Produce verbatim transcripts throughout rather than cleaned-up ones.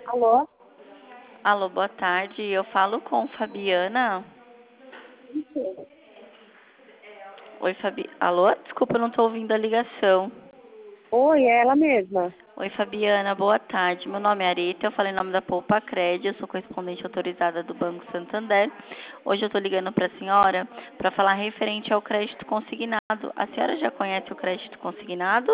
Alô? Alô, boa tarde. Eu falo com Fabiana. Oi, Fabi. Alô? Desculpa, eu não estou ouvindo a ligação. Oi, é ela mesma. Oi, Fabiana. Boa tarde. Meu nome é Arita. Eu falei em nome da Poupa Cred. Eu sou correspondente autorizada do Banco Santander. Hoje eu estou ligando para a senhora para falar referente ao crédito consignado. A senhora já conhece o crédito consignado?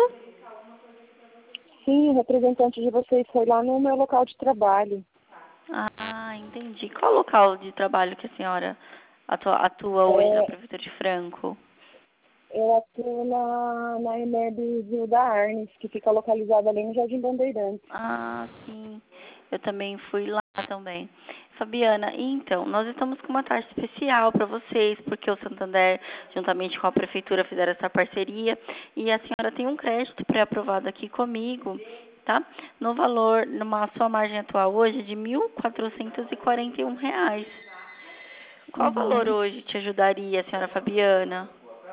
Sim, o representante de vocês foi lá no meu local de trabalho. Ah, entendi. Qual local de trabalho que a senhora atua, atua hoje na É, Prefeitura de Franco? eu atuo na, na EMEB Rio da Arnes, que fica localizada ali no Jardim Bandeirantes. Ah, sim. Eu também fui lá também. Fabiana, então, nós estamos com uma taxa especial para vocês, porque o Santander, juntamente com a Prefeitura, fizeram essa parceria. E a senhora tem um crédito pré-aprovado aqui comigo, tá? No valor, numa sua margem atual hoje, de mil quatrocentos e quarenta e um reais. Qual valor Uhum. hoje te ajudaria, senhora Fabiana?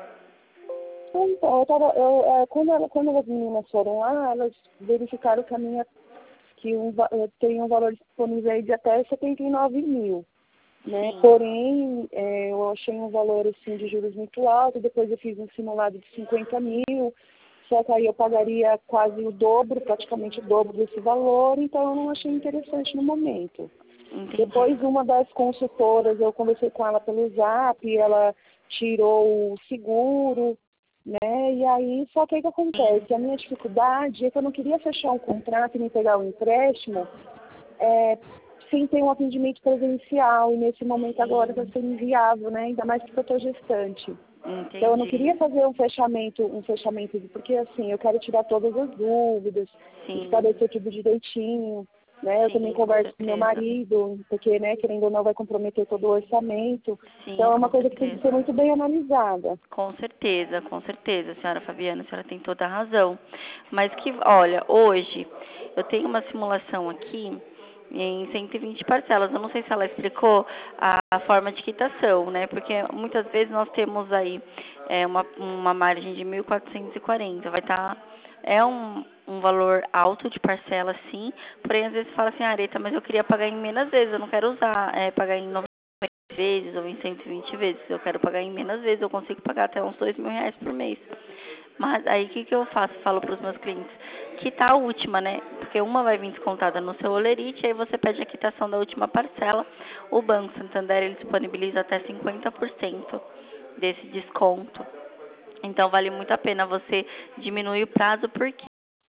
Então, eu tava, eu, é, quando, ela, quando as meninas foram lá, elas verificaram que a minha que um, va- eu tenho um valor disponível aí de até setenta e nove mil. Né? Sim. Porém, é, eu achei um valor assim, de juros muito alto, depois eu fiz um simulado de cinquenta mil, só que aí eu pagaria quase o dobro, praticamente o dobro desse valor, então eu não achei interessante no momento. Entendi. Depois, uma das consultoras, eu conversei com ela pelo Zap, e ela tirou o seguro, né? E aí, só que o que acontece? A minha dificuldade é que eu não queria fechar um contrato e me pegar um empréstimo é, sem ter um atendimento presencial, e nesse momento agora está sendo inviável, né? Ainda mais porque eu estou gestante. Então eu não Entendi. queria fazer um fechamento, um fechamento, porque assim, eu quero tirar todas as dúvidas, Sim, esclarecer tudo direitinho, né? Eu também sim, com converso com meu certeza. marido, porque, né, querendo ou não, vai comprometer todo o orçamento. Então Sim, é uma com coisa que tem que certeza. ser muito bem analisada. Com certeza, com certeza, senhora Fabiana, a senhora tem toda a razão. Mas que, olha, hoje eu tenho uma simulação aqui em cento e vinte parcelas. Eu não sei se ela explicou a, a forma de quitação, né? Porque muitas vezes nós temos aí é, uma, uma margem de mil quatrocentos e quarenta. Vai estar. É um, um valor alto de parcela, sim. Porém, às vezes fala assim, Areta, mas eu queria pagar em menos vezes. Eu não quero usar, é, pagar em vezes ou em cento e vinte vezes. Eu quero pagar em menos vezes, eu consigo pagar até uns dois mil reais por mês. Mas aí o que, que eu faço? Falo para os meus clientes, quitar a última, né? Porque uma vai vir descontada no seu olerite, aí você pede a quitação da última parcela. O Banco Santander ele disponibiliza até cinquenta por cento desse desconto. Então vale muito a pena você diminuir o prazo porque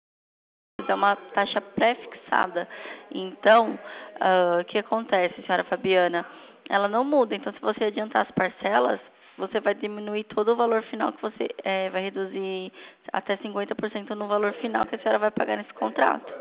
é uma taxa pré-fixada. Então, ah, o que acontece, senhora Fabiana? Ela não muda. Então, se você adiantar as parcelas, você vai diminuir todo o valor final que você eh, vai reduzir até cinquenta por cento no valor final que a senhora vai pagar nesse contrato.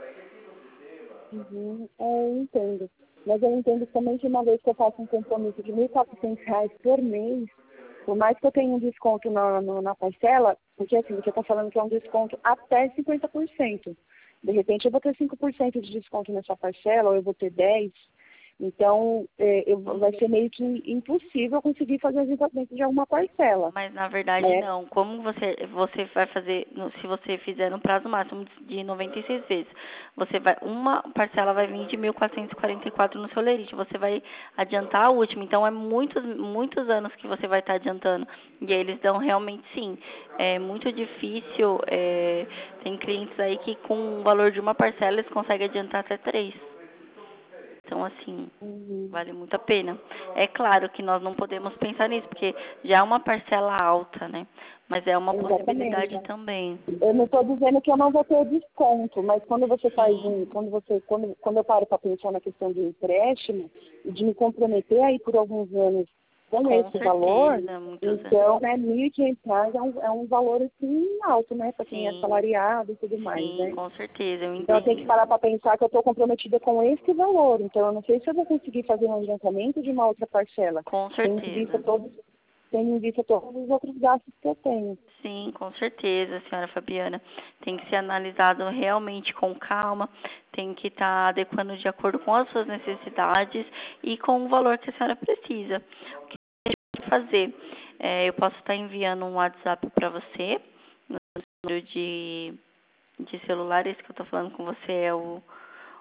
Uhum, é, eu entendo. Mas eu entendo também que uma vez que eu faço um compromisso de mil e quatrocentos reais por mês, por mais que eu tenha um desconto na, no- na parcela, porque assim, você está falando que é um desconto até cinquenta por cento. De repente eu vou ter cinco por cento de desconto nessa parcela, ou eu vou ter dez por cento. Então, é, eu, vai ser meio que impossível conseguir fazer as dentro de alguma parcela, Mas na verdade né? não. Como você você vai fazer, no- se você fizer no prazo máximo de noventa e seis vezes, você vai uma parcela vai vir de mil quatrocentos e quarenta e quatro no seu lerite, você vai adiantar a última. Então é muitos muitos anos que você vai estar adiantando. E aí eles dão realmente sim. É muito difícil, é, tem clientes aí que com o valor de uma parcela eles conseguem adiantar até três. Então, assim, Uhum. vale muito a pena. É claro que nós não podemos pensar nisso, porque já é uma parcela alta, né? Mas é uma Exatamente. possibilidade também. Eu não estou dizendo que eu não vou ter desconto, mas quando você faz Sim, um, quando você, quando, quando eu paro para pensar na questão de empréstimo e de me comprometer aí por alguns anos com com esse valor, certeza, muitos anos. então, né, mil e quinhentos reais é um, é um valor assim alto, né, para quem é Sim, assalariado e tudo mais, sim, né? com certeza, eu Então eu tenho que entendo. parar para pensar que eu estou comprometida com esse valor, então eu não sei se eu vou conseguir fazer um adiantamento de uma outra parcela, Com tendo em vista certeza. todos, tendo em vista todos os outros gastos que eu tenho. Sim, com certeza, senhora Fabiana. Tem que ser analisado realmente com calma, tem que estar adequando de acordo com as suas necessidades e com o valor que a senhora precisa. O que pode fazer? É, eu posso estar enviando um WhatsApp para você, no número de, de celular, esse que eu estou falando com você é o,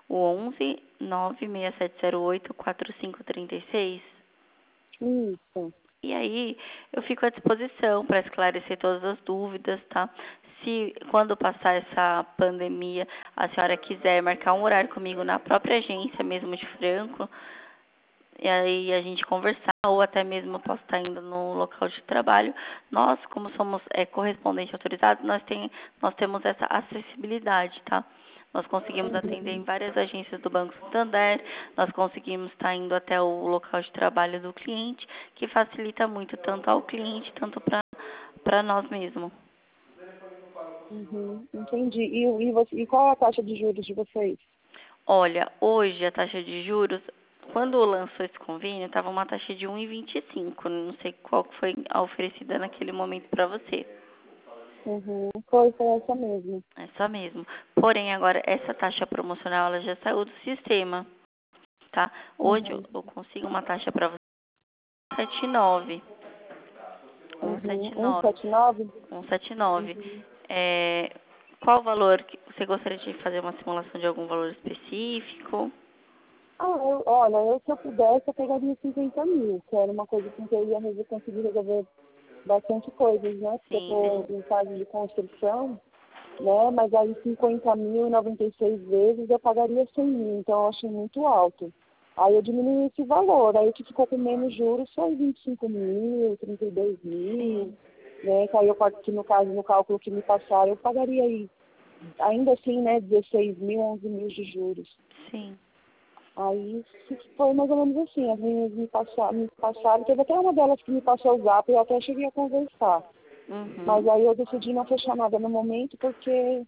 O onze nove seis sete zero oito quatro cinco três seis. Isso. E aí, eu fico à disposição para esclarecer todas as dúvidas, tá? Se quando passar essa pandemia, a senhora quiser marcar um horário comigo na própria agência mesmo de Franco, e aí a gente conversar, ou até mesmo eu posso estar indo no local de trabalho, nós, como somos é, correspondente autorizado, nós, tem, nós temos essa acessibilidade, tá? Nós conseguimos atender em várias agências do Banco Santander, nós conseguimos estar indo até o local de trabalho do cliente, que facilita muito tanto ao cliente, tanto para para nós mesmos. Uhum, entendi. E, e, você, e qual é a taxa de juros de vocês? Olha, hoje a taxa de juros, quando lançou esse convênio, estava uma taxa de um vírgula vinte e cinco. Não sei qual que foi a oferecida naquele momento para você. Uhum, foi, foi essa mesmo. Essa mesmo. Porém, agora, essa taxa promocional, ela já saiu do sistema, tá? Hoje eu Uhum, eu consigo uma taxa para você de nove. uhum. cento e setenta e nove. cento e setenta e nove? cento e setenta e nove. Uhum. É, qual valor? que- Você gostaria de fazer uma simulação de algum valor específico? Ah, eu, olha, eu, se eu pudesse, eu pegaria cinquenta mil, que era uma coisa assim que eu ia resolver, conseguir resolver bastante coisas, né? Porque eu Sim, tô em fase de construção, né? Mas aí cinquenta mil e noventa e seis vezes eu pagaria cem mil, então eu achei muito alto. Aí eu diminui esse valor, aí o que ficou com menos juros foi vinte e cinco mil, trinta e dois mil, sim, né? Que aí eu, que no caso, no cálculo que me passaram, eu pagaria aí, ainda assim, né, dezesseis mil, onze mil de juros. sim. Aí foi mais ou menos assim, as meninas me passaram, me passaram, teve até uma delas que me passou o zap e eu até cheguei a conversar. Mas Uhum. aí eu decidi não fechar nada no momento porque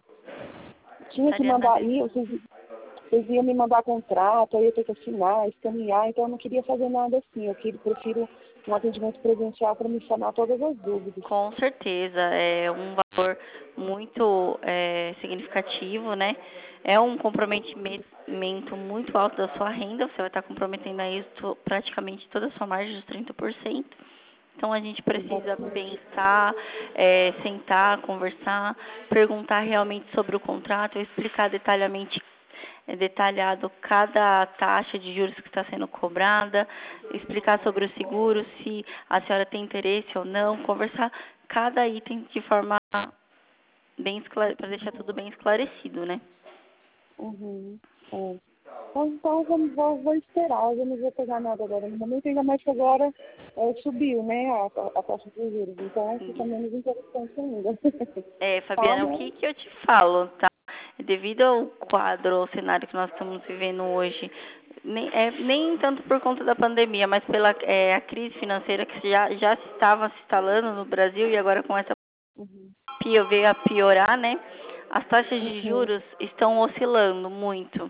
tinha que Estaria na mandar, vez. ia, vocês, vocês iam me mandar contrato, aí eu ia ter que assinar, escanear, então eu não queria fazer nada assim, eu queria, prefiro um atendimento presencial para me sanar todas as dúvidas. Com certeza, é um valor muito é, significativo, né? É um comprometimento muito alto da sua renda, você vai estar comprometendo aí to- praticamente toda a sua margem dos trinta por cento. Então a gente precisa Exatamente. pensar, é, sentar, conversar, perguntar realmente sobre o contrato, explicar detalhadamente é detalhado cada taxa de juros que está sendo cobrada, explicar sobre o seguro, se a senhora tem interesse ou não, conversar cada item de forma bem para deixar tudo bem esclarecido, né? Uhum. É. Então, então vamos, vou, vou esperar, eu não vou pegar nada agora no momento, ainda mais que agora é, subiu, né, a, a taxa de juros, então fica menos interessante ainda. É, Tá, Fabiana, o né? que que eu te falo, tá? Devido ao quadro, ao cenário que nós estamos vivendo hoje, nem, é, nem tanto por conta da pandemia, mas pela é, a crise financeira que já, já estava se instalando no Brasil e agora com essa Uhum. pio- veio a piorar, né? As taxas de Uhum. juros estão oscilando muito.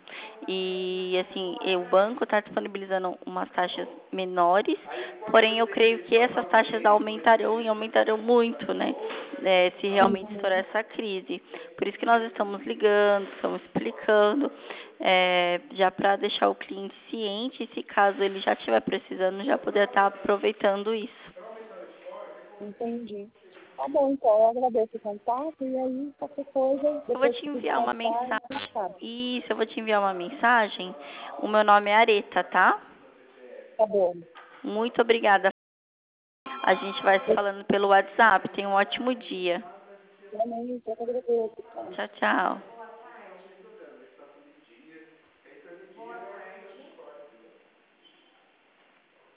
E, assim, e o banco está disponibilizando umas taxas menores, porém eu creio que essas taxas aumentarão e aumentarão muito, né? É, se realmente estourar Uhum. essa crise. Por isso que nós estamos ligando, estamos explicando, é, já para deixar o cliente ciente, e se caso ele já estiver precisando, já poder estar aproveitando isso. Entendi. Tá bom, então, eu agradeço o contato e aí qualquer coisa, Eu vou depois te que tudo enviar uma passar, mensagem. já sabe. Isso, eu vou te enviar uma mensagem. O meu nome é Areta, tá? Tá bom. Muito obrigada. A gente vai se falando pelo WhatsApp. Tenha um ótimo dia. Eu também, eu que agradeço. Tá? Tchau, tchau.